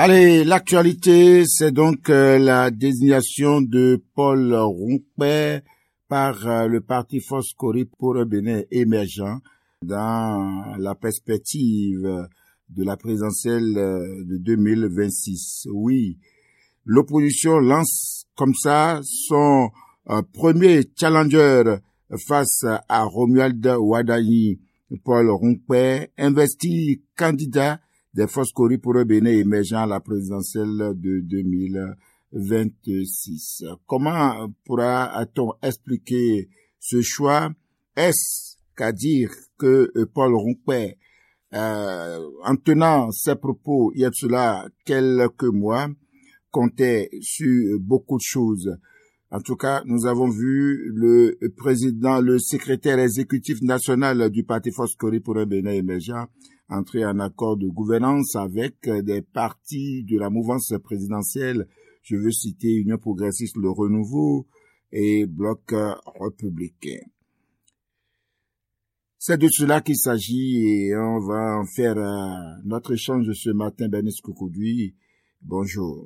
Allez, l'actualité, c'est donc la désignation de Paul Rompé par le parti Foscori pour un Bénin émergent dans la perspective de la présidentielle de 2026. Oui, l'opposition lance comme ça son premier challenger face à Romuald Wadani. Paul Rompé, investi candidat des Foscori pour un Bénin émergent à la présidentielle de 2026. Comment pourra-t-on expliquer ce choix? Est-ce qu'à dire que Paul Rompé, en tenant ses propos il y a de cela quelques mois, comptait sur beaucoup de choses? En tout cas, nous avons vu le secrétaire exécutif national du parti Foscori pour un Bénin émergent entrer en accord de gouvernance avec des partis de la mouvance présidentielle. Je veux citer Union progressiste, le Renouveau et Bloc républicain. C'est de cela qu'il s'agit et on va en faire notre échange de ce matin. Bernice Koukoudui, bonjour.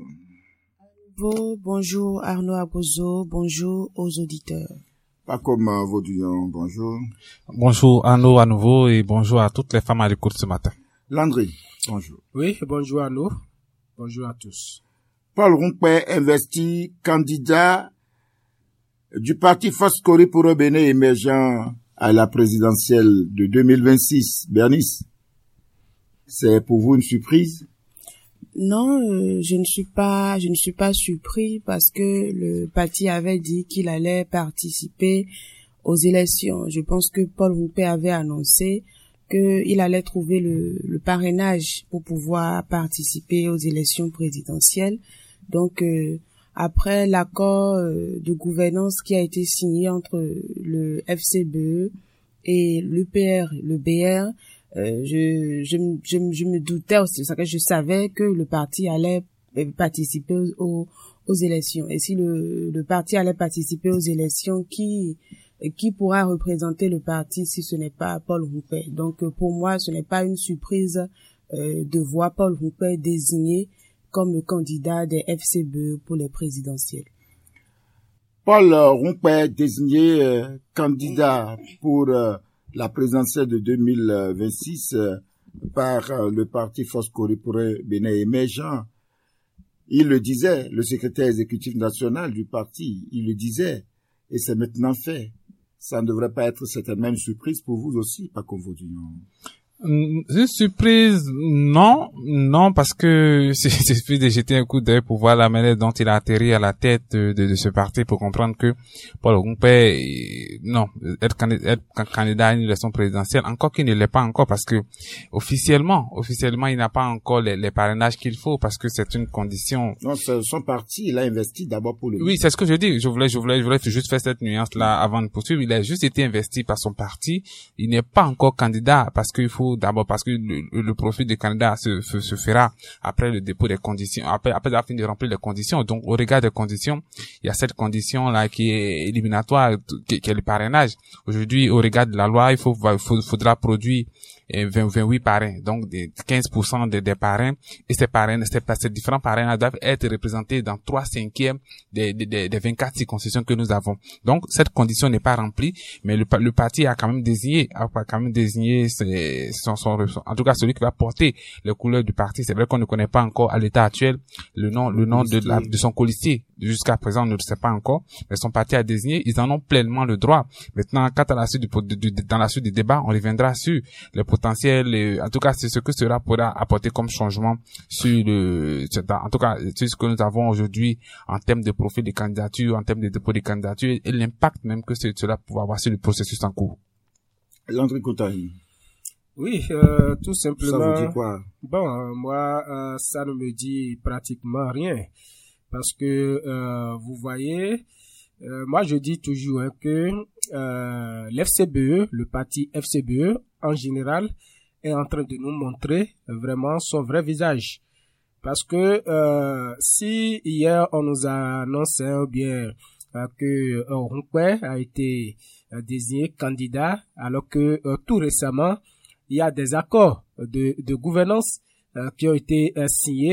Bonjour Arnaud Abozo, bonjour aux auditeurs. Pas comme Vaudouillon, bonjour. Bonjour Arnaud à nouveau et bonjour à toutes les femmes à l'écoute ce matin. Landry, bonjour. Oui, bonjour Arnaud, bonjour à tous. Paul Rompé investi candidat du parti Foscori pour un Bénin émergent à la présidentielle de 2026. Bernice, c'est pour vous une surprise? Non, je ne suis pas surpris parce que le parti avait dit qu'il allait participer aux élections. Je pense que Paul Rompé avait annoncé qu'il allait trouver le parrainage pour pouvoir participer aux élections présidentielles. Donc, après l'accord de gouvernance qui a été signé entre le FCBE et l'UPR, le BR, je me doutais aussi, c'est que je savais que le parti allait participer aux élections. Et si le parti allait participer aux élections, qui pourra représenter le parti si ce n'est pas Paul Rompé? Donc, pour moi, ce n'est pas une surprise de voir Paul Rompé désigné comme le candidat des FCBE pour les présidentielles. Paul Rompé désigné candidat pour la présidentielle de 2026 par le parti Foscori pour un Bénin émergent. Il le disait, le secrétaire exécutif national du parti, il le disait, et c'est maintenant fait. Ça ne devrait pas être certainement une surprise pour vous aussi, pas comme vous dites. Une surprise, non, parce que il suffit de jeter un coup d'œil pour voir la manière dont il a atterri à la tête de ce parti pour comprendre que Paul Rompé, non, être candidat à une élection présidentielle, encore qu'il ne l'est pas encore, parce que officiellement, il n'a pas encore les parrainages qu'il faut, parce que c'est une condition. Non, son parti, il a investi d'abord pour le. Oui, c'est ce que je dis. Je voulais juste faire cette nuance-là avant de poursuivre. Il a juste été investi par son parti. Il n'est pas encore candidat parce qu'il faut d'abord parce que le profil du candidat se fera après le dépôt des conditions, après avoir fini de remplir les conditions. Donc, au regard des conditions, il y a cette condition-là qui est éliminatoire, qui est le parrainage. Aujourd'hui, au regard de la loi, faudra produire 28 parrains, donc 15% des parrains, et ces différents parrains doivent être représentés dans 3/5 des 24 circonscriptions que nous avons. Donc, cette condition n'est pas remplie, mais le parti a quand même désigné en tout cas celui qui va porter les couleurs du parti. C'est vrai qu'on ne connaît pas encore à l'état actuel le nom de son colistier. Jusqu'à présent, on ne le sait pas encore, mais son parti a désigné, ils en ont pleinement le droit. Maintenant, quand à la suite dans la suite du débat, on reviendra sur le potentiel, en tout cas, c'est ce que cela pourra apporter comme changement en tout cas, sur ce que nous avons aujourd'hui en termes de profil de candidature, en termes de dépôt de candidature, et l'impact même que cela pourra avoir sur le processus en cours. Landry Koutahi. Oui, tout simplement. Ça vous dit quoi? Bon, moi, ça ne me dit pratiquement rien. Parce que, vous voyez, moi je dis toujours que l'FCBE, le parti FCBE en général, est en train de nous montrer vraiment son vrai visage. Parce que si hier on nous a annoncé bien que Rompé a été désigné candidat, alors que tout récemment il y a des accords de gouvernance qui ont été signés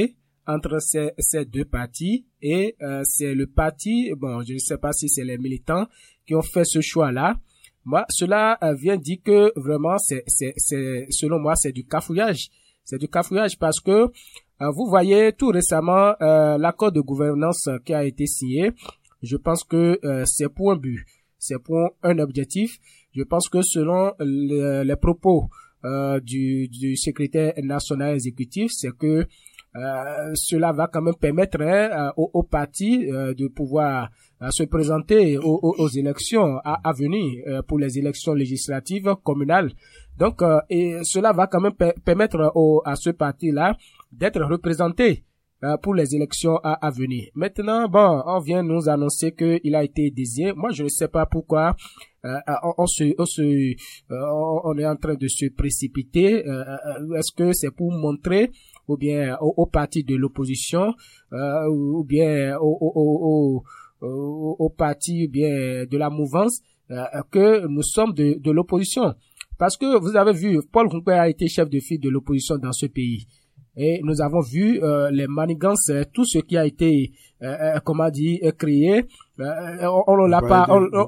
entre ces deux partis et c'est le parti, bon, je ne sais pas si c'est les militants qui ont fait ce choix-là. Moi, cela vient dire que vraiment, c'est selon moi, c'est du cafouillage. C'est du cafouillage parce que vous voyez tout récemment l'accord de gouvernance qui a été signé. Je pense que c'est pour un but, c'est pour un objectif. Je pense que selon les propos du secrétaire national exécutif, c'est que cela va quand même permettre aux partis de pouvoir se présenter aux élections à venir pour les élections législatives communales. Donc, et cela va quand même permettre à ce parti-là d'être représenté pour les élections à venir. Maintenant, bon, on vient nous annoncer qu'il a été désigné. Moi, je ne sais pas pourquoi on est en train de se précipiter. Est-ce que c'est pour montrer ou bien aux partis de l'opposition ou bien aux partis ou bien de la mouvance que nous sommes de l'opposition? Parce que vous avez vu, Paul Rumpé a été chef de file de l'opposition dans ce pays. Et nous avons vu les manigances, tout ce qui a été, créé. On l'a pas.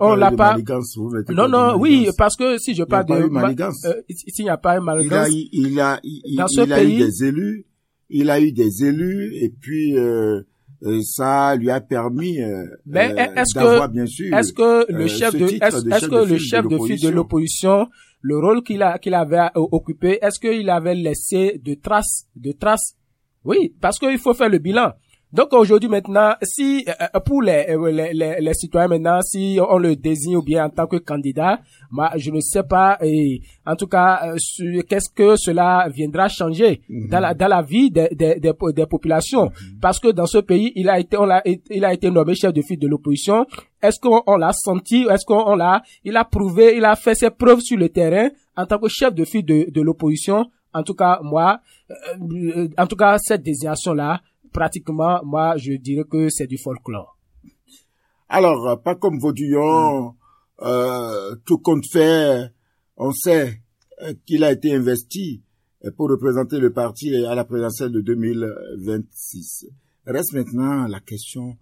Non, oui, parce que si je parle de manigance, s'il n'y a pas eu manigance, il a eu des élus. Il a eu des élus et puis ça lui a permis d'avoir bien sûr. Est-ce que le chef de file de l'opposition, le rôle qu'il avait occupé, est-ce qu'il avait laissé de traces? Oui, parce qu'il faut faire le bilan. Donc aujourd'hui maintenant, si pour les citoyens maintenant, si on le désigne ou bien en tant que candidat, moi je ne sais pas, et en tout cas qu'est-ce que cela viendra changer dans la vie des populations, parce que dans ce pays il a été nommé chef de file de l'opposition. Est-ce qu'on l'a senti? Est-ce il a prouvé, il a fait ses preuves sur le terrain en tant que chef de file de l'opposition? En tout cas moi, cette désignation là, pratiquement, moi, je dirais que c'est du folklore. Alors, pas comme Vaudillon, tout compte fait, on sait qu'il a été investi pour représenter le parti à la présidentielle de 2026. Reste maintenant la question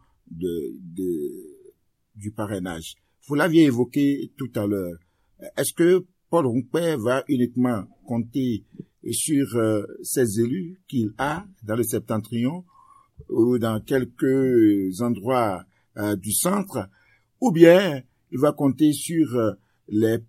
du parrainage. Vous l'aviez évoqué tout à l'heure. Est-ce que Paul Rumpé va uniquement compter sur ces élus qu'il a dans le septentrion ou dans quelques endroits du centre, ou bien il va compter sur les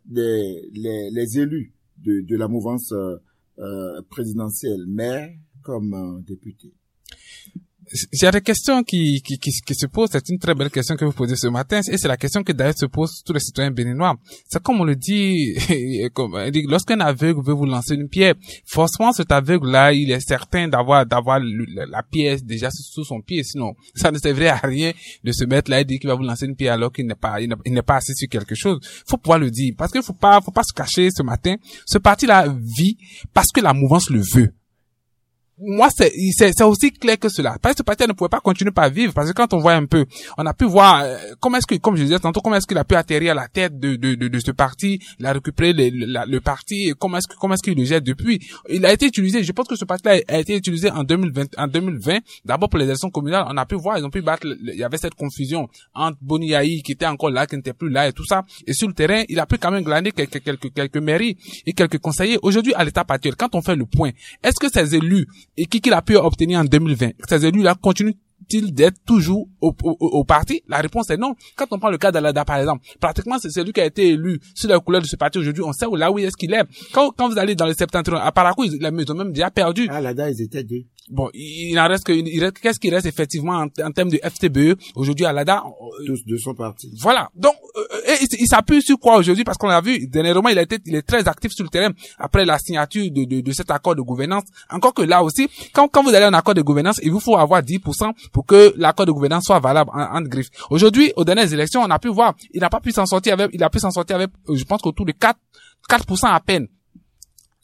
élus de la mouvance présidentielle, maire comme député? J'ai des questions qui se posent. C'est une très belle question que vous posez ce matin, et c'est la question que d'ailleurs se posent tous les citoyens béninois. C'est comme on le dit, lorsqu'un aveugle veut vous lancer une pierre, forcément cet aveugle-là, il est certain d'avoir la pierre déjà sous son pied. Sinon, ça ne servirait à rien de se mettre là et dire qu'il va vous lancer une pierre alors qu'il n'est pas assis sur quelque chose. Faut pouvoir le dire, parce qu'il faut pas se cacher ce matin. Ce parti-là vit parce que la mouvance le veut. Moi, c'est aussi clair que cela. Parce que ce parti ne pouvait pas continuer par vivre, parce que quand on voit un peu, on a pu voir comme je disais tantôt, comment est-ce qu'il a pu atterrir à la tête de ce parti, il a récupéré le parti, et comment est-ce qu'il le jette depuis. Il a été utilisé, je pense que ce parti-là a été utilisé en 2020, d'abord pour les élections communales. On a pu voir, ils ont pu battre, il y avait cette confusion entre Boni Yayi qui était encore là, qui n'était plus là et tout ça. Et sur le terrain, il a pu quand même glaner quelques mairies et quelques conseillers. Aujourd'hui, à l'état actuel, quand on fait le point, est-ce que ces élus et qu'il a pu obtenir en 2020, ces élus-là continuent-ils d'être toujours au parti? La réponse est non. Quand on prend le cas d'Alada, par exemple, pratiquement c'est celui qui a été élu sur la couleur de ce parti aujourd'hui. On sait où est-ce qu'il est. Quand vous allez dans le septentrion, à Parakou, ils ont même déjà perdu. Alada, ils étaient deux. Bon, qu'est-ce qui reste effectivement en termes de FTBE aujourd'hui à Alada? Tous de son parti. Voilà. Donc, il s'appuie sur quoi aujourd'hui? Parce qu'on l'a vu, dernièrement, il est très actif sur le terrain après la signature de cet accord de gouvernance. Encore que là aussi, quand vous allez en accord de gouvernance, il vous faut avoir 10% pour que l'accord de gouvernance soit valable en griffe. Aujourd'hui, aux dernières élections, on a pu voir, il a pu s'en sortir avec, je pense qu'autour de 4% à peine.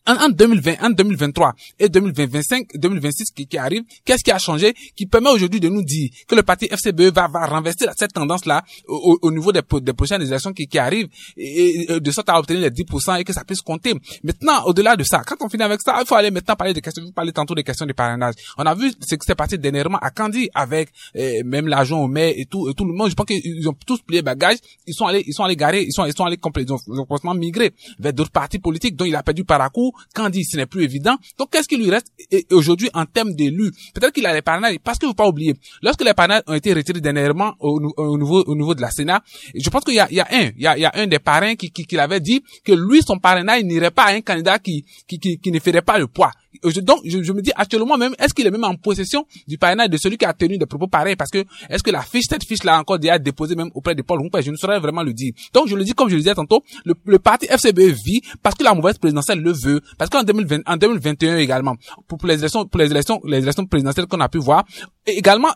en 2020, en 2023 et 2025, 2026 qui arrive, qu'est-ce qui a changé, qui permet aujourd'hui de nous dire que le parti FCBE va renverser cette tendance-là au niveau des prochaines élections qui arrivent et de sorte à obtenir les 10% et que ça puisse compter. Maintenant, au-delà de ça, quand on finit avec ça, il faut aller maintenant parler des questions, vous parlez tantôt des questions de parrainage. On a vu ce qui s'est passé dernièrement à Kandi avec même l'agent au maire et tout le monde. Je pense qu'ils ont tous plié bagages, ils sont allés garer, ils sont allés complètement, ils ont complètement migré vers d'autres partis politiques dont il a perdu par à coup. Kandi, ce n'est plus évident. Donc, qu'est-ce qui lui reste aujourd'hui en termes d'élus? Peut-être qu'il a les parrainages, parce que faut pas oublier, lorsque les parrainages ont été retirés dernièrement au niveau de la Sénat, je pense qu'il y a un des parrains qui avait dit que lui, son parrainage n'irait pas à un candidat qui ne ferait pas le poids. Donc, je me dis actuellement même, est-ce qu'il est même en possession du parrainage de celui qui a tenu des propos pareils? Parce que, est-ce que cette fiche-là encore déjà déposée même auprès de Paul Rumpé? Je ne saurais vraiment le dire. Donc, je le dis comme je le disais tantôt, le parti FCBE vit parce que la mauvaise présidentielle le veut. Parce qu'en 2021 également, pour les élections présidentielles qu'on a pu voir, et également,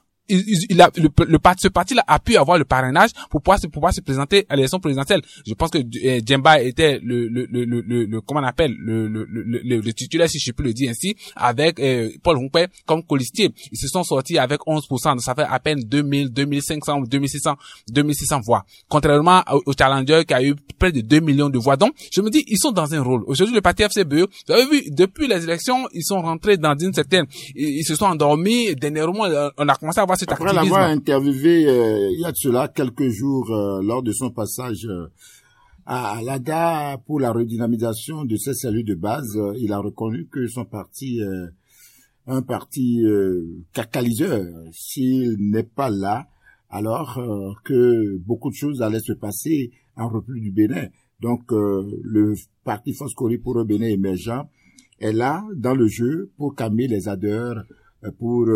ce parti-là a pu avoir le parrainage pour pouvoir se présenter à l'élection présidentielle. Je pense que Djemba était comment on appelle, le titulaire, si je peux le dire ainsi, avec Paul Rumpé comme colistier. Ils se sont sortis avec 11%, donc ça fait à peine 2500 ou 2600 voix. Contrairement au Challenger qui a eu près de 2 millions de voix. Donc, je me dis, ils sont dans un rôle. Aujourd'hui, le parti FCBE, vous avez vu, depuis les élections, ils sont rentrés dans une certaine, ils se sont endormis. Dernièrement, on a commencé à voir cet Après activisme. l'avoir interviewé il y a de cela quelques jours lors de son passage à l'ADA pour la redynamisation de ses cellules de base, il a reconnu que son parti un parti catalyseur. S'il n'est pas là, alors que beaucoup de choses allaient se passer en République du Bénin. Donc le parti Foscori pour le Bénin émergent est là dans le jeu pour calmer les ardeurs, pour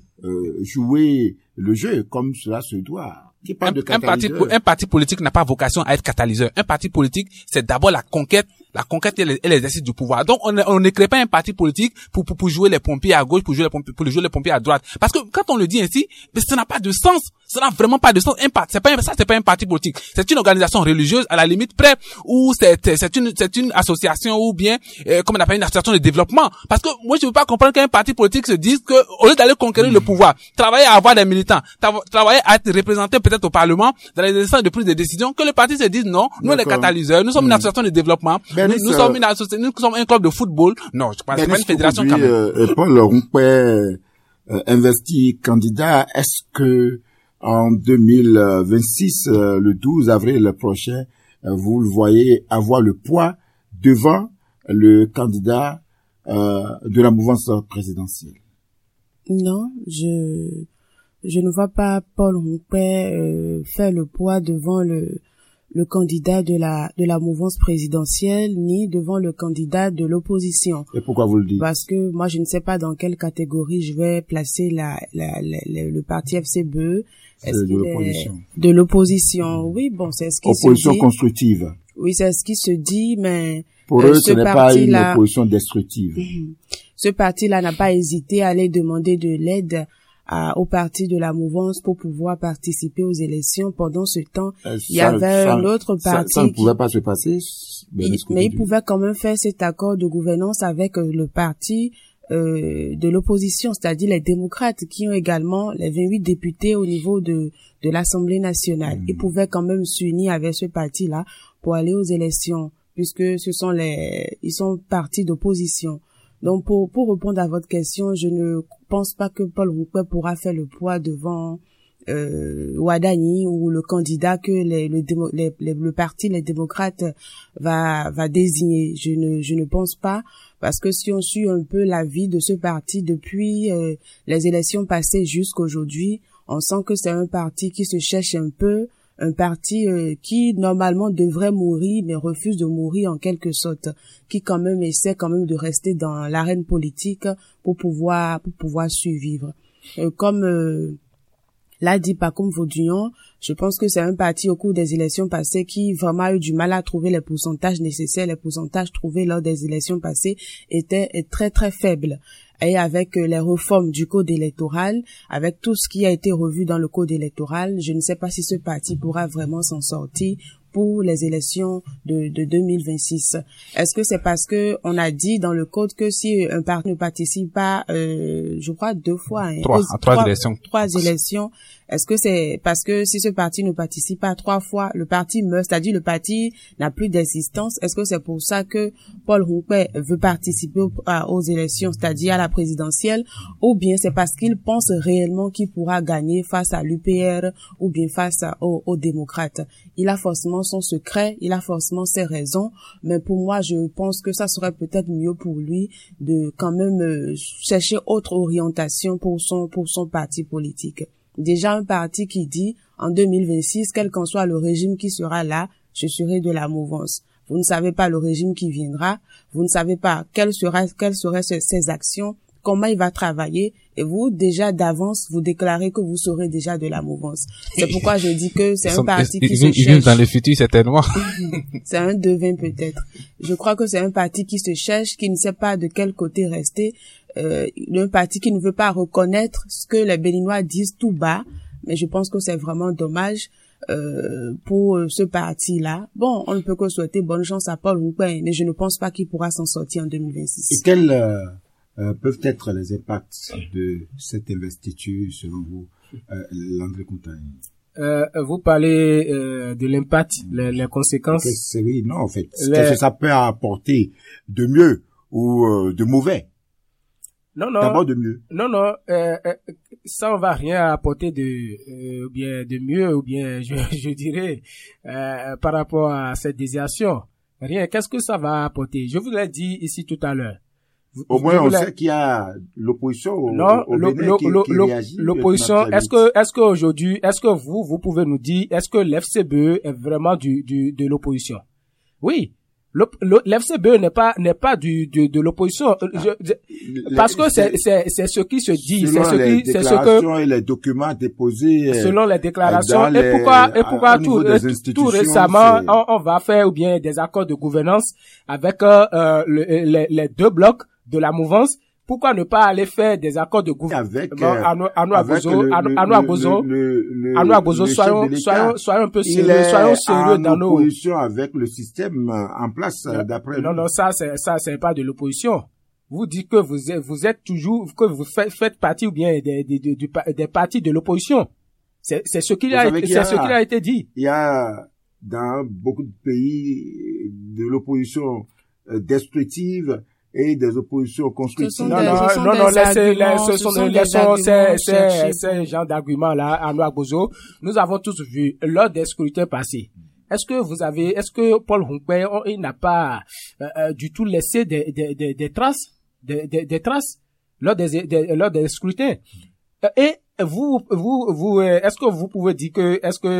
jouer le jeu comme cela se doit. Un parti politique n'a pas vocation à être catalyseur. Un parti politique, c'est d'abord la conquête et l'exercice du pouvoir. Donc, on ne crée pas un parti politique pour jouer les pompiers à gauche, pour jouer les pompiers à droite. Parce que quand on le dit ainsi, mais ça n'a pas de sens. Ça n'a vraiment pas de sens. C'est pas un parti politique. C'est une organisation religieuse, à la limite près, ou c'est une association, ou bien, comme on appelle une association de développement. Parce que moi, je veux pas comprendre qu'un parti politique se dise que, au lieu d'aller conquérir le pouvoir, travailler à avoir des militants, travailler à être représenté peut-être au Parlement, dans les instances de prise de décision, que le parti se dise non, nous les catalyseurs, nous sommes une association de développement, nous sommes un club de football. Non, je pense que c'est pas une fédération quand même. Paul Rumpé investi candidat, est-ce que en 2026, le 12 avril prochain, vous le voyez avoir le poids devant le candidat de la mouvance présidentielle? Non, je ne vois pas Paul Rumpé faire le poids devant le candidat de la mouvance présidentielle ni devant le candidat de l'opposition. Et pourquoi vous le dites? Parce que moi je ne sais pas dans quelle catégorie je vais placer le parti FCBE. De l'opposition. Oui, bon, c'est ce qui se dit. Opposition constructive. Oui, c'est ce qui se dit, mais pour eux, ce n'est pas une opposition destructive. Ce parti-là n'a pas hésité à aller demander de l'aide au parti de la mouvance pour pouvoir participer aux élections. Pendant ce temps, il y avait un autre parti. Ça ne pouvait pas se passer. Mais il pouvait quand même faire cet accord de gouvernance avec le parti de l'opposition, c'est-à-dire les démocrates qui ont également les 28 députés au niveau de l'Assemblée nationale. Ils pouvaient quand même s'unir avec ce parti-là pour aller aux élections, puisque ils sont partis d'opposition. Donc pour répondre à votre question, je ne pense pas que Paul Rumpé pourra faire le poids devant Ouadani ou le candidat que le parti les démocrates va désigner. Je ne pense pas, parce que si on suit un peu la vie de ce parti depuis les élections passées jusqu'aujourd'hui, on sent que c'est un parti qui se cherche un peu, un parti qui normalement devrait mourir mais refuse de mourir en quelque sorte, qui quand même essaie quand même de rester dans l'arène politique pour pouvoir survivre. Comme l'a dit Pacome Vaudouillon, je pense que c'est un parti au cours des élections passées qui vraiment a eu du mal à trouver les pourcentages nécessaires. Les pourcentages trouvés lors des élections passées étaient très très faibles. Et avec les réformes du code électoral, avec tout ce qui a été revu dans le code électoral, je ne sais pas si ce parti pourra vraiment s'en sortir pour les élections de 2026. Est-ce que c'est parce que on a dit dans le code que si un parti ne participe pas, je crois 2 fois, trois élections. 3 élections, est-ce que c'est parce que si ce parti ne participe pas 3 fois, le parti meurt, c'est-à-dire le parti n'a plus d'existence? Est-ce que c'est pour ça que Paul Houmpé veut participer aux élections, c'est-à-dire à la présidentielle, ou bien c'est parce qu'il pense réellement qu'il pourra gagner face à l'UPR ou bien face aux démocrates? Il a forcément son secret, il a forcément ses raisons, mais pour moi, je pense que ça serait peut-être mieux pour lui de quand même chercher autre orientation pour son parti politique. Déjà un parti qui dit en 2026, quel qu'en soit le régime qui sera là, je serai de la mouvance. Vous ne savez pas le régime qui viendra, vous ne savez pas quelles seraient ses actions, comment il va travailler, et vous, déjà d'avance, vous déclarez que vous serez déjà de la mouvance. C'est pourquoi je dis que c'est un parti qui se cherche. Ils vivent dans le futur, certainement. C'est un devin peut-être. Je crois que c'est un parti qui se cherche, qui ne sait pas de quel côté rester, un parti qui ne veut pas reconnaître ce que les Béninois disent tout bas, mais je pense que c'est vraiment dommage pour ce parti-là. Bon, on ne peut que souhaiter bonne chance à Paul Houmpé, mais je ne pense pas qu'il pourra s'en sortir en 2026. Et quels peuvent être les impacts de cette investiture selon vous, Landry Kountagne? Vous parlez de l'impact, les conséquences. Oui, non, en fait. Qu'est-ce que ça peut apporter de mieux ou de mauvais? Non. D'abord de mieux. Non. Ça on va rien apporter de bien de mieux ou bien je dirais par rapport à cette désignation. Rien. Qu'est-ce que ça va apporter? Je vous l'ai dit ici tout à l'heure. Au moins, on sait qu'il y a l'opposition au Bénin qui réagit. L'opposition, est-ce que aujourd'hui, est-ce que vous pouvez nous dire, est-ce que l'FCBE est vraiment de l'opposition? Oui. L'FCBE n'est pas de l'opposition. Parce que c'est ce qui se dit, c'est ce que, et les documents déposés, selon les déclarations, et pourquoi tout récemment, on va faire, ou bien, des accords de gouvernance avec, les 2 blocs de la mouvance. Pourquoi ne pas aller faire des accords de gouvernement avec Agozo, soyons un peu sérieux, soyons sérieux dans nos opposition avec le système en place d'après. Non, ça c'est pas de l'opposition. Vous dites que vous êtes toujours, que vous faites partie ou bien des partis de l'opposition. C'est ce qu'il a été dit. Il y a dans beaucoup de pays de l'opposition destructive et des oppositions constructives. Non, ces genres d'arguments-là, à Agozo, nous avons tous vu lors des scrutins passés. Est-ce que Paul Houmpé, il n'a pas du tout laissé des traces, des traces lors des scrutins? Et vous, est-ce que vous pouvez dire que,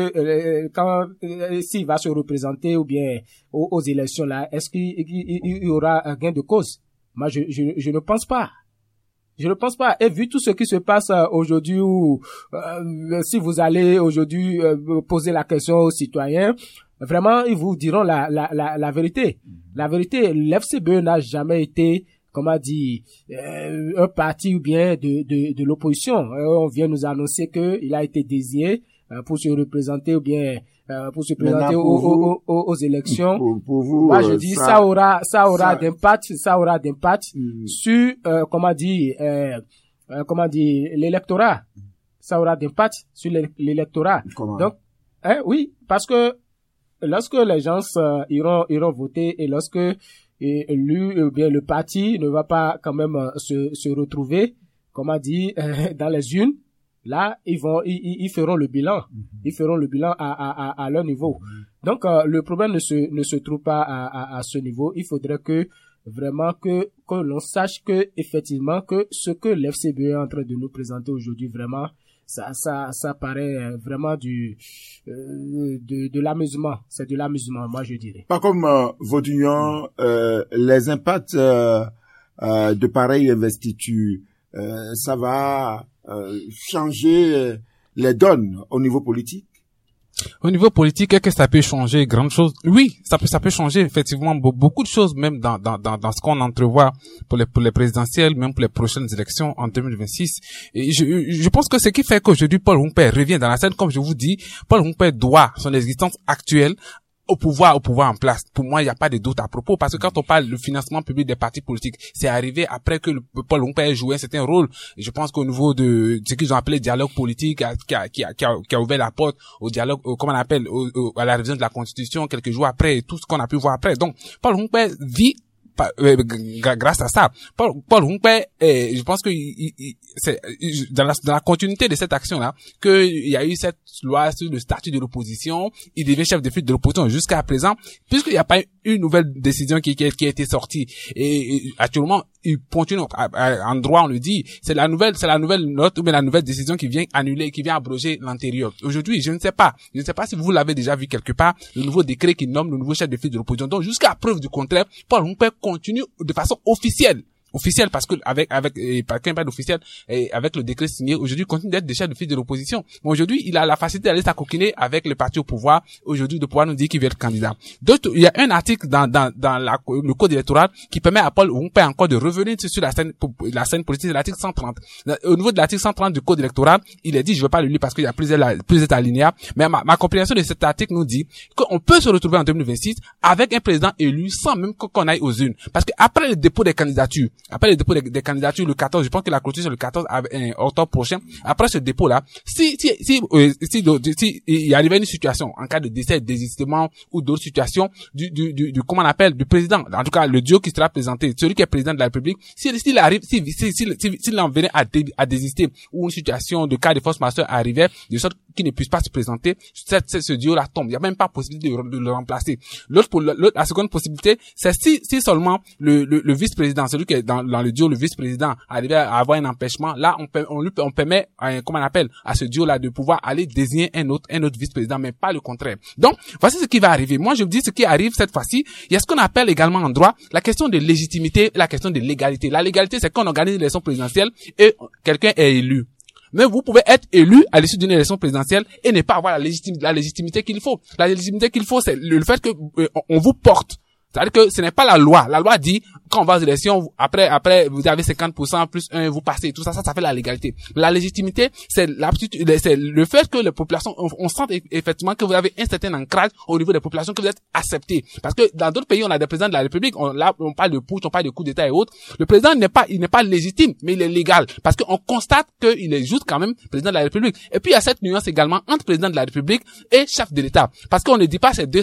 s'il va se représenter ou bien aux élections là, est-ce qu'il y aura un gain de cause? Moi, je ne pense pas. Je ne pense pas. Et vu tout ce qui se passe aujourd'hui, si vous allez aujourd'hui poser la question aux citoyens, vraiment, ils vous diront la vérité. La vérité, l'FCBE n'a jamais été, comment dire, un parti ou bien de l'opposition. On vient nous annoncer que il a été désigné pour se représenter ou bien pour se présenter aux élections. Pour vous, moi je dis ça aura d'impact sur comment dire l'électorat. Ça aura d'impact sur l'électorat. Donc oui, parce que lorsque les gens iront voter et lorsque lui ou bien le parti ne va pas quand même se retrouver, comment dire, dans les urnes, là, ils feront le bilan. Ils feront le bilan à leur niveau. Donc, le problème ne se trouve pas à ce niveau. Il faudrait que vraiment que l'on sache que effectivement que ce que l'FCBE est en train de nous présenter aujourd'hui, vraiment, ça paraît vraiment de l'amusement. C'est de l'amusement, moi je dirais. Pas comme votre union, les impacts de pareilles investitures, ça va changer les donnes au niveau politique? Au niveau politique, est-ce que ça peut changer grande chose? Oui, ça peut changer effectivement beaucoup de choses, même dans ce qu'on entrevoit pour les présidentielles, même pour les prochaines élections en 2026. Et je pense que ce qui fait qu'aujourd'hui Paul Houmpé revient dans la scène, comme je vous dis, Paul Houmpé doit son existence actuelle au pouvoir en place. Pour moi, il n'y a pas de doute à propos, parce que quand on parle du financement public des partis politiques, c'est arrivé après que Paul Hongpè ait joué un certain rôle. Je pense qu'au niveau de ce qu'ils ont appelé dialogue politique, qui a ouvert la porte au dialogue, comment on appelle, à la révision de la Constitution quelques jours après, et tout ce qu'on a pu voir après. Donc, Paul Hongpè vit grâce à ça. Paul Hongpè, je pense que c'est dans la continuité de cette action-là qu'il y a eu cette loi sur le statut de l'opposition. Il devient chef de file de l'opposition jusqu'à présent, puisqu'il n'y a pas une nouvelle décision qui a été sortie. Et actuellement, il continue en droit, on le dit, c'est la nouvelle note ou bien la nouvelle décision qui vient annuler, qui vient abroger l'antérieur. Aujourd'hui, je ne sais pas si vous l'avez déjà vu quelque part, le nouveau décret qui nomme le nouveau chef de file de l'opposition. Donc, jusqu'à preuve du contraire, Paul Hongpè continue de façon officielle parce que avec le décret signé aujourd'hui, continue d'être des chefs de file de l'opposition. Mais aujourd'hui, il a la facilité d'aller s'acoquiner avec le parti au pouvoir, aujourd'hui, de pouvoir nous dire qu'il veut être candidat. Donc, il y a un article dans le code électoral qui permet à Paul Hongpè encore de revenir sur la scène politique, c'est l'article 130. Au niveau de l'article 130 du code électoral, il est dit, je veux pas le lire parce qu'il y a plusieurs alinéas, mais ma compréhension de cet article nous dit qu'on peut se retrouver en 2026 avec un président élu sans même qu'on aille aux urnes. Parce que après le dépôt des candidatures, le 14, je pense que la clôture c'est le 14 octobre prochain. Après ce dépôt-là, si il arrivait une situation en cas de décès, désistement ou d'autres situations du comment on appelle, du président, en tout cas le duo qui sera présenté, celui qui est président de la République, s'il en venait à désister ou une situation de cas de force majeure arrivait, de sorte qu'il ne puisse pas se présenter, ce duo-là tombe. Il n'y a même pas possibilité de le remplacer. La seconde possibilité, c'est si seulement le vice-président, celui qui est dans le duo, le vice-président arrivait à avoir un empêchement, là on permet comment on appelle à ce duo-là de pouvoir aller désigner un autre vice-président, mais pas le contraire. Donc voici ce qui va arriver. Moi je me dis ce qui arrive cette fois-ci, il y a ce qu'on appelle également en droit la question de légitimité, la question de légalité. La légalité, c'est quand on organise l'élection présidentielle et quelqu'un est élu. Mais vous pouvez être élu à l'issue d'une élection présidentielle et ne pas avoir la légitimité qu'il faut. La légitimité qu'il faut, c'est le fait que on vous porte. C'est-à-dire que ce n'est pas la loi. La loi dit, quand on va aux élections, après, vous avez 50% plus 1, vous passez. Tout ça fait la légalité. La légitimité, c'est le fait que les populations, on sent effectivement que vous avez un certain ancrage au niveau des populations, que vous êtes accepté. Parce que dans d'autres pays, on a des présidents de la République, on parle de putsch, on parle de coup d'État et autres. Le président il n'est pas légitime, mais il est légal. Parce qu'on constate qu'il est juste quand même président de la République. Et puis, il y a cette nuance également entre président de la République et chef de l'État. Parce qu'on ne dit pas ces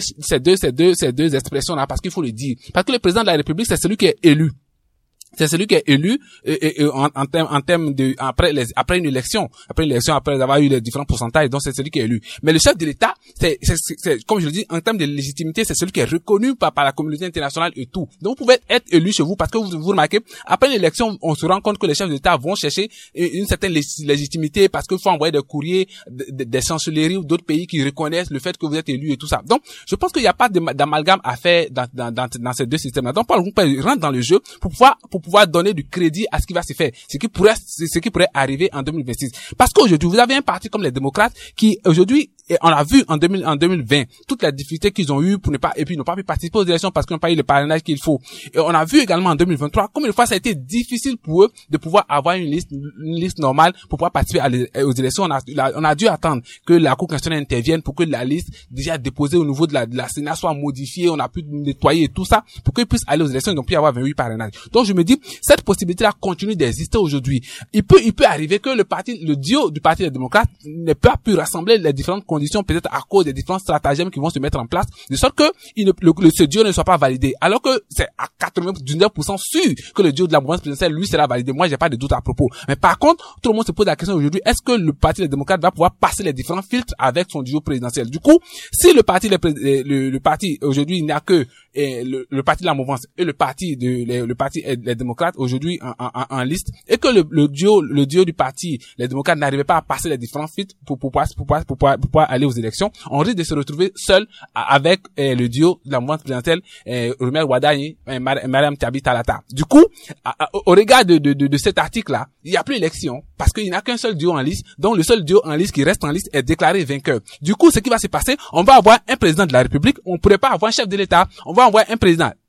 deux expressions-là, parce qu'il faut le dire. Parce que le président de la République, c'est celui qui est élu. C'est celui qui est élu en termes de après une élection, après avoir eu les différents pourcentages, donc c'est celui qui est élu. Mais le chef de l'État, c'est comme je le dis, en termes de légitimité, c'est celui qui est reconnu par la communauté internationale et tout. Donc vous pouvez être élu chez vous parce que vous remarquez, après l'élection, on se rend compte que les chefs de l'État vont chercher une certaine légitimité parce qu'il faut envoyer des courriers des chancelleries ou d'autres pays qui reconnaissent le fait que vous êtes élu et tout ça. Donc je pense qu'il n'y a pas d'amalgame à faire dans ces deux systèmes-là. Donc Paul Hongpè rentre dans le jeu pour pouvoir donner du crédit à ce qui va se faire, ce qui pourrait arriver en 2026. Parce qu'aujourd'hui, vous avez un parti comme les démocrates qui, aujourd'hui, on a vu en 2020, toutes les difficultés qu'ils ont eues et puis ils n'ont pas pu participer aux élections parce qu'ils n'ont pas eu le parrainage qu'il faut. Et on a vu également en 2023, combien de fois ça a été difficile pour eux de pouvoir avoir une liste normale pour pouvoir participer aux élections. On a dû attendre que la Cour constitutionnelle intervienne pour que la liste déjà déposée au niveau de la Sénat soit modifiée, on a pu nettoyer tout ça pour qu'ils puissent aller aux élections, ils n'ont pu avoir 28 parrainages. Donc je me dis, cette possibilité-là continue d'exister aujourd'hui. Il peut arriver que le duo du Parti des démocrates n'ait pas pu rassembler les différentes conditions, peut-être à cause des différents stratagèmes qui vont se mettre en place, de sorte que ce duo ne soit pas validé. Alors que c'est à 99% sûr que le duo de la mouvance présidentielle, lui, sera validé. Moi, j'ai pas de doute à propos. Mais par contre, tout le monde se pose la question aujourd'hui, est-ce que le Parti des démocrates va pouvoir passer les différents filtres avec son duo présidentiel? Du coup, si le parti aujourd'hui, il n'y a que le parti de la mouvance et le parti les démocrates aujourd'hui en liste, et que le duo du parti les démocrates n'arrivait pas à passer les différents filtres pour pouvoir aller aux élections, on risque de se retrouver seul avec le duo de la mouvance présidentielle, Rumel Wadani et Mariam Thiaby Talata. Du coup, au regard de cet article-là, il n'y a plus d'élection parce qu'il n'y a qu'un seul duo en liste, donc le seul duo en liste qui reste en liste est déclaré vainqueur. Du coup, ce qui va se passer, on va avoir un président de la République, on ne pourrait pas avoir un chef de l'État, on va avoir un président.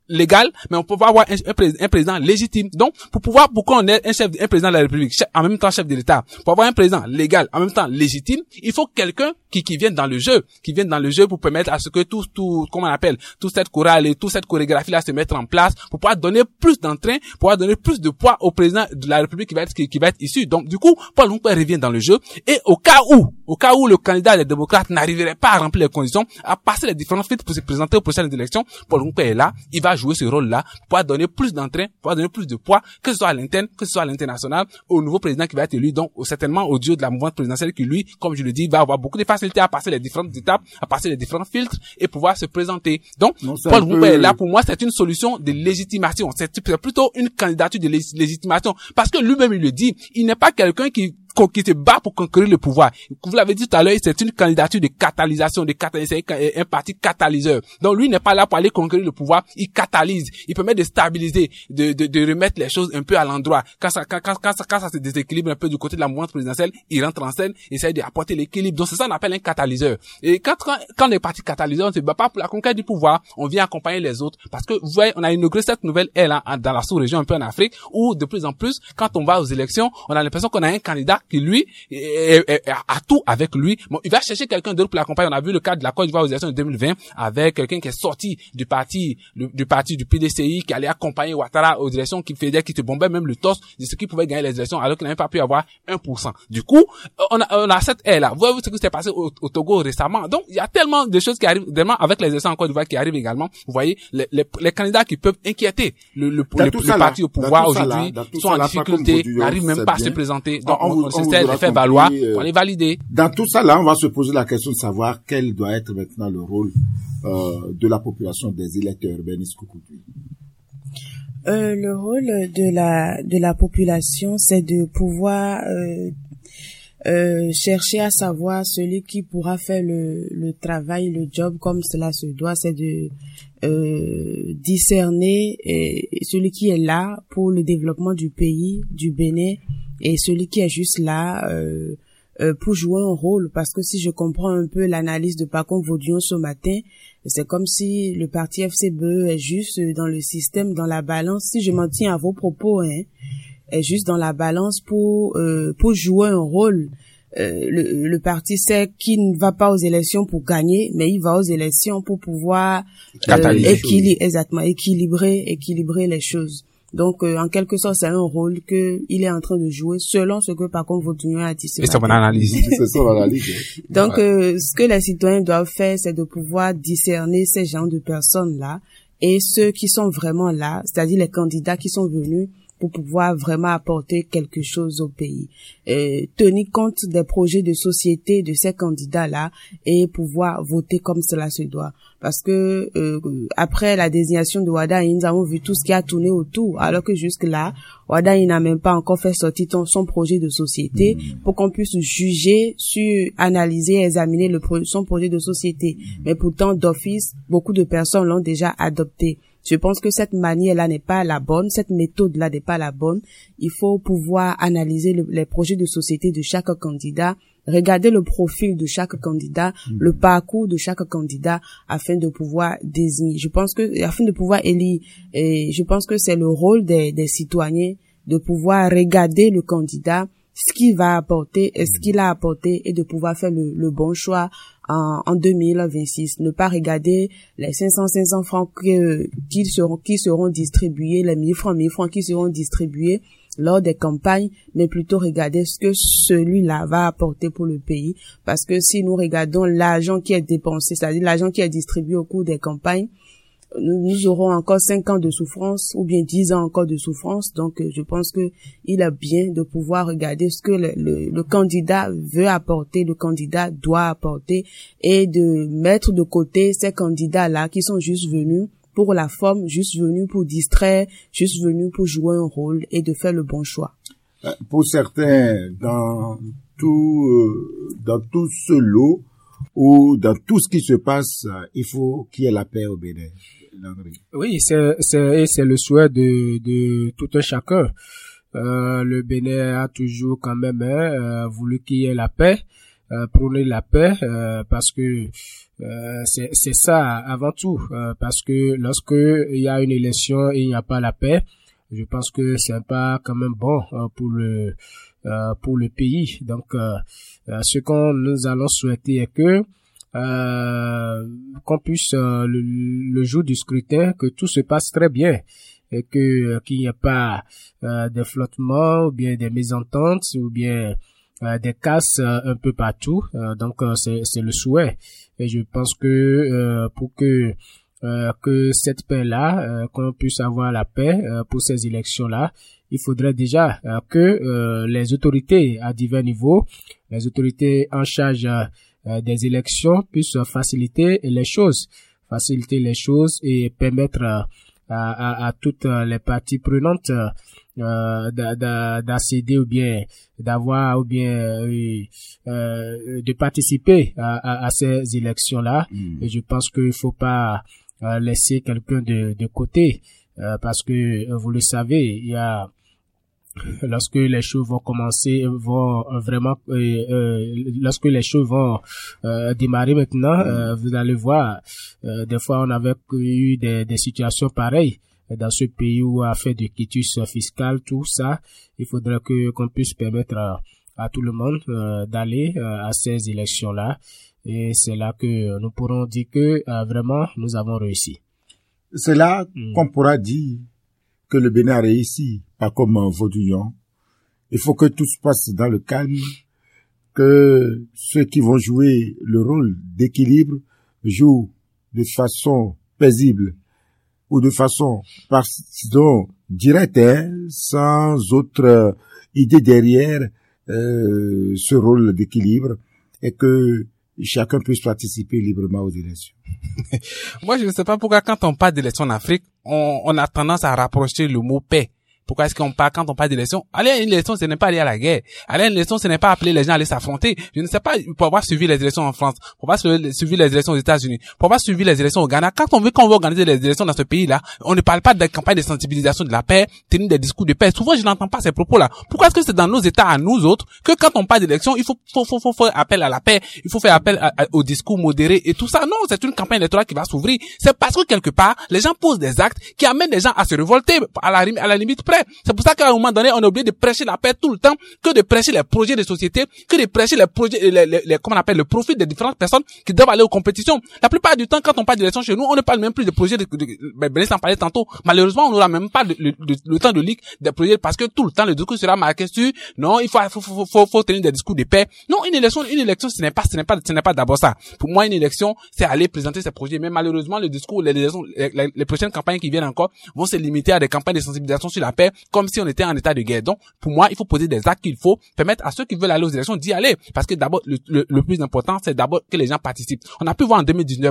légal, mais on peut pas avoir un président légitime. Donc, pour qu'on ait un président de la République, en même temps chef de l'État, pour avoir un président légal, en même temps légitime, il faut quelqu'un qui vienne dans le jeu, pour permettre à ce que tout, comment on appelle, toute cette chorale et toute cette chorégraphie là se mette en place, pour pouvoir donner plus d'entrain, pour pouvoir donner plus de poids au président de la République qui va être issu. Donc, du coup, Paul Hongpè revient dans le jeu, et au cas où le candidat des démocrates n'arriverait pas à remplir les conditions, à passer les différents filtres pour se présenter aux prochaines élections, Paul Hongpè est là, il va jouer ce rôle-là, pour pouvoir donner plus d'entrain, pour pouvoir donner plus de poids, que ce soit à l'interne, que ce soit à l'international, au nouveau président qui va être élu, donc certainement au duo de la mouvance présidentielle qui, lui, comme je le dis, va avoir beaucoup de facilité à passer les différentes étapes, à passer les différents filtres et pouvoir se présenter. Donc, Paul Hongpè est là, pour moi, c'est une solution de légitimation. C'est plutôt une candidature de légitimation. Parce que lui-même, il le dit, il n'est pas quelqu'un qui se bat pour conquérir le pouvoir. Vous l'avez dit tout à l'heure, c'est une candidature de catalysation, c'est un parti catalyseur. Donc lui n'est pas là pour aller conquérir le pouvoir, il catalyse, il permet de stabiliser, de remettre les choses un peu à l'endroit. Quand ça se déséquilibre un peu du côté de la mouvance présidentielle, il rentre en scène, essaie d'apporter l'équilibre. Donc c'est ça qu'on appelle un catalyseur. Et quand les partis catalyseurs, on se bat pas pour la conquête du pouvoir, on vient accompagner les autres. Parce que vous voyez, on a inauguré cette nouvelle ère dans la sous-région, un peu en Afrique, où de plus en plus, quand on va aux élections, on a l'impression qu'on a un candidat qui lui a tout avec lui. Bon, il va chercher quelqu'un d'autre pour l'accompagner. On a vu le cas de la Côte d'Ivoire aux élections de 2020 avec quelqu'un qui est sorti du parti du PDCI, qui allait accompagner Ouattara aux élections, qui se bombait même le torse de ce qui pouvait gagner les élections alors qu'il n'avait pas pu avoir 1%. Du coup, on a cette ère-là. Vous voyez ce qui s'est passé au Togo récemment. Donc, il y a tellement de choses qui arrivent, vraiment avec les élections en Côte d'Ivoire qui arrivent également. Vous voyez, les candidats qui peuvent inquiéter le parti au pouvoir aujourd'hui sont en difficulté, n'arrivent même pas à se présenter. Donc, on essaie faire valoir pour les valider. Dans tout ça, là, on va se poser la question de savoir quel doit être maintenant le rôle de la population des électeurs. Bénis Koukoudoui. Le rôle de la population, c'est de pouvoir chercher à savoir celui qui pourra faire le travail, le job comme cela se doit, c'est de discerner celui qui est là pour le développement du pays, du Bénin, et celui qui est juste là pour jouer un rôle. Parce que si je comprends un peu l'analyse de Pacome Vaudion ce matin, c'est comme si le parti FCBE est juste dans le système, dans la balance, si je m'en tiens à vos propos, est juste dans la balance pour jouer un rôle. Le parti sait qu'il ne va pas aux élections pour gagner, mais il va aux élections pour pouvoir équilibrer les choses. Donc, en quelque sorte, c'est un rôle que il est en train de jouer selon ce que Pacome Vaudion a dit. C'est son analyse. C'est son analyse. Donc, ce que les citoyens doivent faire, c'est de pouvoir discerner ces genres de personnes-là et ceux qui sont vraiment là, c'est-à-dire les candidats qui sont venus pour pouvoir vraiment apporter quelque chose au pays. Tenir compte des projets de société de ces candidats-là et pouvoir voter comme cela se doit. Parce que après la désignation de Wada, nous avons vu tout ce qui a tourné autour, alors que jusque-là, Wada n'a même pas encore fait sortir son projet de société pour qu'on puisse juger, analyser, examiner son projet de société. Mais pourtant, d'office, beaucoup de personnes l'ont déjà adopté. Je pense que cette manière-là n'est pas la bonne, cette méthode-là n'est pas la bonne. Il faut pouvoir analyser les projets de société de chaque candidat, regarder le profil de chaque candidat, le parcours de chaque candidat afin de pouvoir désigner. Afin de pouvoir élire, je pense que c'est le rôle des citoyens de pouvoir regarder le candidat, ce qu'il va apporter, ce qu'il a apporté et de pouvoir faire le bon choix en 2026. Ne pas regarder les 500 francs qui seront distribués, les 1000 francs qui seront distribués lors des campagnes, mais plutôt regarder ce que celui-là va apporter pour le pays. Parce que si nous regardons l'argent qui est dépensé, c'est-à-dire l'argent qui est distribué au cours des campagnes, nous aurons encore 5 ans de souffrance ou bien 10 ans encore de souffrance. Donc, je pense que il est bien de pouvoir regarder ce que le candidat veut apporter, le candidat doit apporter et de mettre de côté ces candidats-là qui sont juste venus pour la forme, juste venus pour distraire, juste venus pour jouer un rôle et de faire le bon choix. Pour certains, dans tout ce lot ou dans tout ce qui se passe, il faut qu'il y ait la paix au Bénin. Oui, c'est le souhait de tout un chacun. Le Bénin a toujours quand même voulu qu'il y ait la paix. prôner la paix, parce que c'est ça avant tout, parce que lorsque il y a une élection et il n'y a pas la paix, je pense que c'est pas quand même bon pour le pays. Donc ce qu'on nous allons souhaiter est que qu'on puisse le jour du scrutin, que tout se passe très bien et que qu'il n'y ait pas de flottements ou bien des mésententes ou bien des casses un peu partout. Donc c'est le souhait, et je pense que pour que cette paix-là, qu'on puisse avoir la paix pour ces élections-là, il faudrait déjà que les autorités à divers niveaux, les autorités en charge des élections puissent faciliter les choses et permettre à toutes les parties prenantes d'accéder ou bien d'avoir ou bien de participer à ces élections-là. Et je pense qu'il faut pas laisser quelqu'un de côté, parce que vous le savez, il y a lorsque les choses vont commencer, lorsque les choses vont démarrer maintenant, vous allez voir, des fois on avait eu des situations pareilles dans ce pays où a fait du quitus fiscal, tout ça. Il faudrait qu'on puisse permettre à tout le monde d'aller à ces élections-là, et c'est là que nous pourrons dire que vraiment nous avons réussi. C'est là qu'on pourra dire que le Bénin a réussi, pas comme Vaudouillon. Il faut que tout se passe dans le calme, que ceux qui vont jouer le rôle d'équilibre jouent de façon paisible ou de façon directe, sans autre idée derrière ce rôle d'équilibre, et que chacun puisse participer librement aux élections. Moi, je ne sais pas pourquoi quand on parle d'élections en Afrique, on a tendance à rapprocher le mot paix. Pourquoi est-ce quand on parle d'élection, aller à une élection, ce n'est pas aller à la guerre. Aller à une élection, ce n'est pas appeler les gens à aller s'affronter. Je ne sais pas, pour avoir suivi les élections en France, pour avoir suivi les élections aux États-Unis, pour avoir suivi les élections au Ghana, quand on veut organiser les élections dans ce pays-là, on ne parle pas de campagne de sensibilisation de la paix, tenir des discours de paix. Souvent, je n'entends pas ces propos-là. Pourquoi est-ce que c'est dans nos États à nous autres que quand on parle d'élection, il faut faire appel à la paix, il faut faire appel au discours modéré et tout ça? Non, c'est une campagne électorale qui va s'ouvrir. C'est parce que quelque part, les gens posent des actes qui amènent les gens à se révolter à la limite près. C'est pour ça qu'à un moment donné, on est obligé de prêcher la paix tout le temps, que de prêcher les projets de société, que de prêcher les projets, comment on appelle, le profit des différentes personnes qui doivent aller aux compétitions. La plupart du temps, quand on parle d'élection chez nous, on ne parle même plus de projets Bénédicte en parlait tantôt. Malheureusement, on n'aura même pas le temps de lire des projets, parce que tout le temps, le discours sera marqué sur, non, il faut tenir des discours de paix. Non, une élection, ce n'est pas d'abord ça. Pour moi, une élection, c'est aller présenter ses projets. Mais malheureusement, le discours, les prochaines campagnes qui viennent encore vont se limiter à des campagnes de sensibilisation sur la paix, comme si on était en état de guerre. Donc, pour moi, il faut poser des actes qu'il faut permettre à ceux qui veulent aller aux élections d'y aller. Parce que d'abord, le plus important, c'est d'abord que les gens participent. On a pu voir en 2019,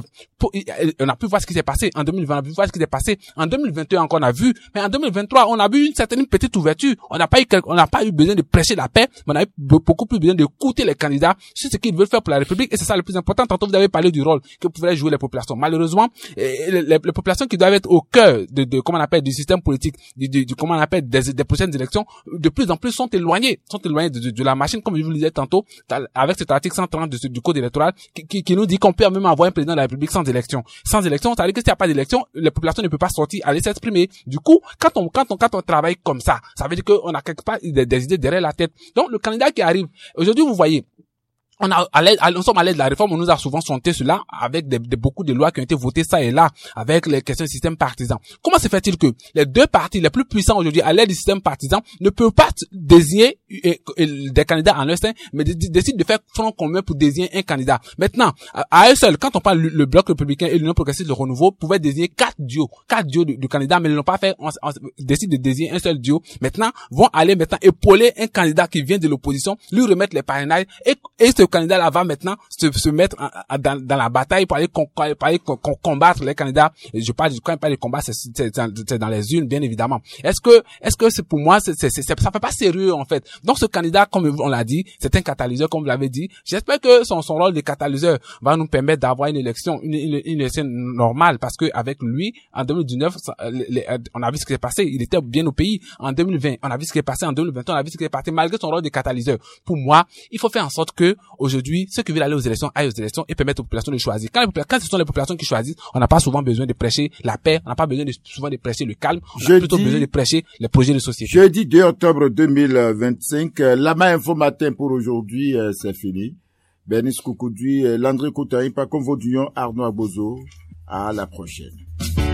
on a pu voir ce qui s'est passé en 2020, on a pu voir ce qui s'est passé en 2021 encore, on a vu. Mais en 2023, on a vu une certaine petite ouverture. On n'a pas eu besoin de prêcher la paix, mais on a eu beaucoup plus besoin d'écouter les candidats sur ce qu'ils veulent faire pour la République. Et c'est ça le plus important. Tantôt, vous avez parlé du rôle que pourraient jouer les populations. Malheureusement, les populations qui doivent être au cœur comment on appelle, du système politique, comment on appelle, des prochaines élections, de plus en plus sont éloignés de la machine, comme je vous le disais tantôt, avec cet article 130 du code électoral qui nous dit qu'on peut même avoir un président de la République sans élection. Sans élection, ça veut dire que s'il n'y a pas d'élection, les populations ne peuvent pas sortir, aller s'exprimer. Du coup, quand on travaille comme ça veut dire qu'on a quelque part des idées derrière la tête. Donc, le candidat qui arrive, aujourd'hui, vous voyez, on sommes à l'aide de la réforme, on nous a souvent chanté cela avec beaucoup de lois qui ont été votées ça et là, avec les questions du système partisan. Comment se fait-il que les deux partis les plus puissants aujourd'hui à l'aide du système partisan ne peuvent pas désigner des candidats en leur sein, mais décident de faire front commun pour désigner un candidat? Maintenant, à eux seuls, quand on parle le bloc républicain et l'Union progressiste de renouveau pouvaient désigner quatre duos de candidats, mais ils l'ont pas fait. On décide de désigner un seul duo. Maintenant, vont aller épauler un candidat qui vient de l'opposition, lui remettre les parrainages et ce candidat-là va maintenant se mettre dans la bataille pour aller combattre les candidats. Quand je parle de combat, c'est dans les urnes, bien évidemment. Est-ce que c'est, pour moi, ça fait pas sérieux, en fait. Donc, ce candidat, comme on l'a dit, c'est un catalyseur, comme vous l'avez dit. J'espère que son rôle de catalyseur va nous permettre d'avoir une élection normale, parce que avec lui, en 2019, on a vu ce qui s'est passé. Il était bien au pays. En 2020, on a vu ce qui est passé. En 2021, on a vu ce qui est passé, malgré son rôle de catalyseur. Pour moi, il faut faire en sorte que aujourd'hui, ceux qui veulent aller aux élections aillent aux élections et permettre aux populations de choisir. Quand ce sont les populations qui choisissent, on n'a pas souvent besoin de prêcher la paix, on n'a pas besoin souvent de prêcher le calme, on a plutôt besoin de prêcher les projets de société. Jeudi 2 octobre 2025, la main info matin pour aujourd'hui, c'est fini. Bernice Koukoudui, Landry Koutaïpa, Convo Duyon, Arnaud Abozo. À la prochaine.